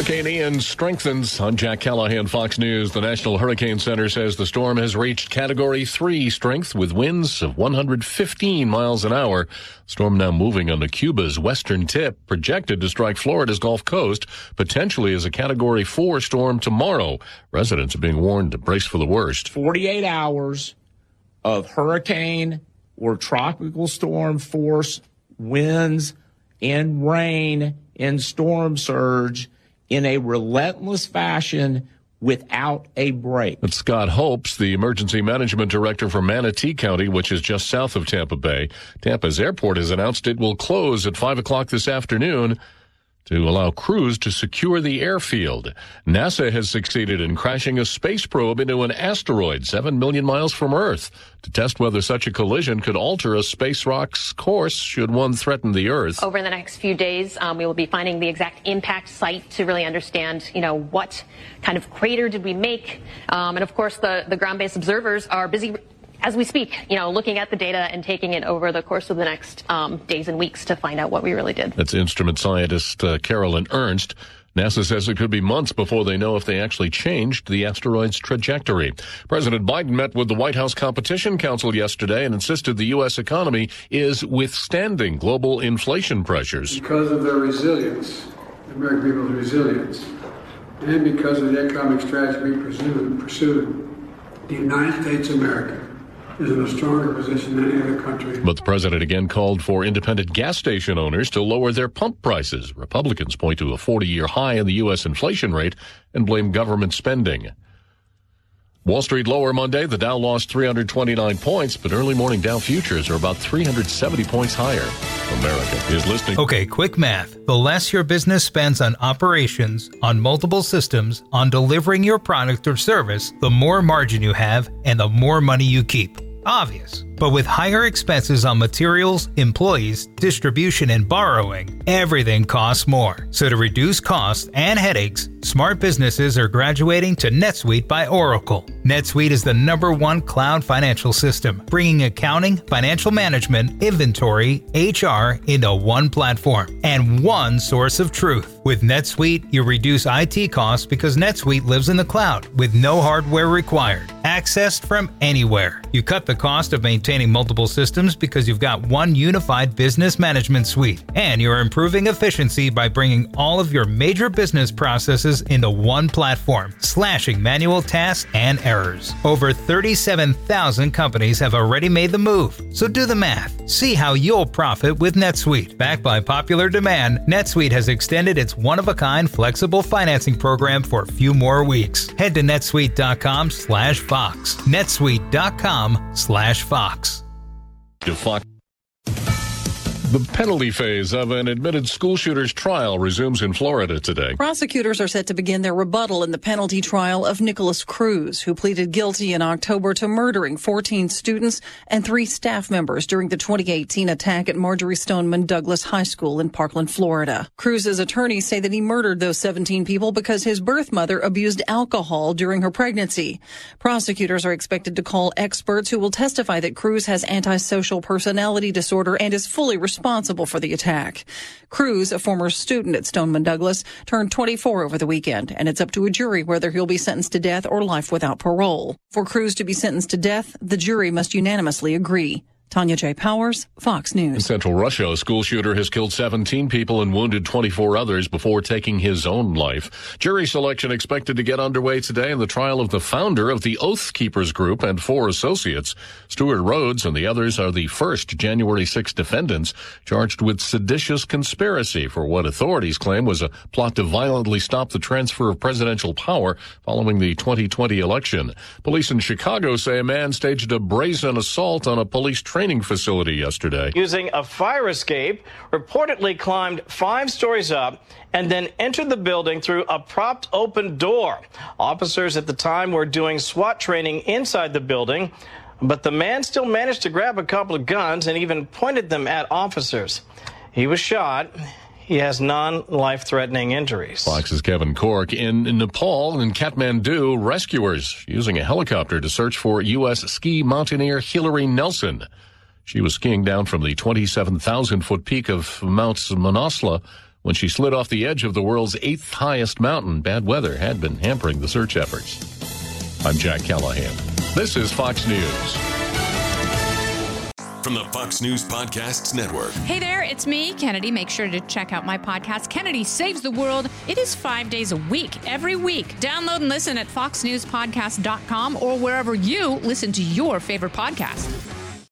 Hurricane Ian strengthens. I'm Jack Callahan, Fox News. The National Hurricane Center says the storm has reached Category 3 strength with winds of 115 miles an hour. Storm now moving on to Cuba's western tip, projected to strike Florida's Gulf Coast, potentially as a Category 4 storm tomorrow. Residents are being warned to brace for the worst. 48 hours of hurricane or tropical storm force winds and rain and storm surge in a relentless fashion without a break. That's Scott Hopes, the emergency management director for Manatee County, which is just south of Tampa Bay. Tampa's airport has announced it will close at 5 o'clock this afternoon to allow crews to secure the airfield. NASA has succeeded in crashing a space probe into an asteroid 7 million miles from Earth to test whether such a collision could alter a space rock's course should one threaten the Earth. Over the next few days, we will be finding the exact impact site to really understand, what kind of crater did we make. And of course, the ground-based observers are busy as we speak, looking at the data and taking it over the course of the next days and weeks to find out what we really did. That's instrument scientist Carolyn Ernst. NASA says it could be months before they know if they actually changed the asteroid's trajectory. President Biden met with the White House Competition Council yesterday and insisted the U.S. economy is withstanding global inflation pressures. Because of their resilience, the American people's resilience, and because of the economic strategy we pursued, the United States of America is in a stronger position than any other country. But the president again called for independent gas station owners to lower their pump prices. Republicans point to a 40-year high in the U.S. inflation rate and blame government spending. Wall Street lower Monday. The Dow lost 329 points, but early morning Dow futures are about 370 points higher. America is listening. Okay, quick math. The less your business spends on operations, on multiple systems, on delivering your product or service, the more margin you have and the more money you keep. Obvious. But with higher expenses on materials, employees, distribution, and borrowing, everything costs more. So to reduce costs and headaches, smart businesses are graduating to NetSuite by Oracle. NetSuite is the #1 cloud financial system, bringing accounting, financial management, inventory, HR into one platform and one source of truth. With NetSuite, you reduce IT costs because NetSuite lives in the cloud with no hardware required, accessed from anywhere. You cut the cost of maintaining multiple systems because you've got one unified business management suite, and you're improving efficiency by bringing all of your major business processes into one platform, slashing manual tasks and errors. Over 37,000 companies have already made the move, so do the math. See how you'll profit with NetSuite. Backed by popular demand, NetSuite has extended its one-of-a-kind flexible financing program for a few more weeks. Head to netsuite.com/Fox. netsuite.com/Fox. The penalty phase of an admitted school shooter's trial resumes in Florida today. Prosecutors are set to begin their rebuttal in the penalty trial of Nicholas Cruz, who pleaded guilty in October to murdering 14 students and 3 staff members during the 2018 attack at Marjory Stoneman Douglas High School in Parkland, Florida. Cruz's attorneys say that he murdered those 17 people because his birth mother abused alcohol during her pregnancy. Prosecutors are expected to call experts who will testify that Cruz has antisocial personality disorder and is fully responsible for the attack. Cruz, a former student at Stoneman Douglas, turned 24 over the weekend, and it's up to a jury whether he'll be sentenced to death or life without parole. For Cruz to be sentenced to death, the jury must unanimously agree. Tanya J. Powers, Fox News. In central Russia, a school shooter has killed 17 people and wounded 24 others before taking his own life. Jury selection expected to get underway today in the trial of the founder of the Oath Keepers Group and 4 associates. Stuart Rhodes and the others are the first January 6 defendants charged with seditious conspiracy for what authorities claim was a plot to violently stop the transfer of presidential power following the 2020 election. Police in Chicago say a man staged a brazen assault on a police training facility yesterday. Using a fire escape, reportedly climbed 5 stories up and then entered the building through a propped open door. Officers at the time were doing SWAT training inside the building, but the man still managed to grab a couple of guns and even pointed them at officers. He was shot. He has non-life-threatening injuries. Fox's Kevin Cork. In Nepal, in Kathmandu, rescuers using a helicopter to search for U.S. ski mountaineer Hillary Nelson. She was skiing down from the 27,000-foot peak of Mount Manaslu when she slid off the edge of the world's 8th highest mountain. Bad weather had been hampering the search efforts. I'm Jack Callahan. This is Fox News. From the Fox News Podcasts Network. Hey there, it's me, Kennedy. Make sure to check out my podcast, Kennedy Saves the World. It is 5 days a week, every week. Download and listen at foxnewspodcast.com or wherever you listen to your favorite podcast.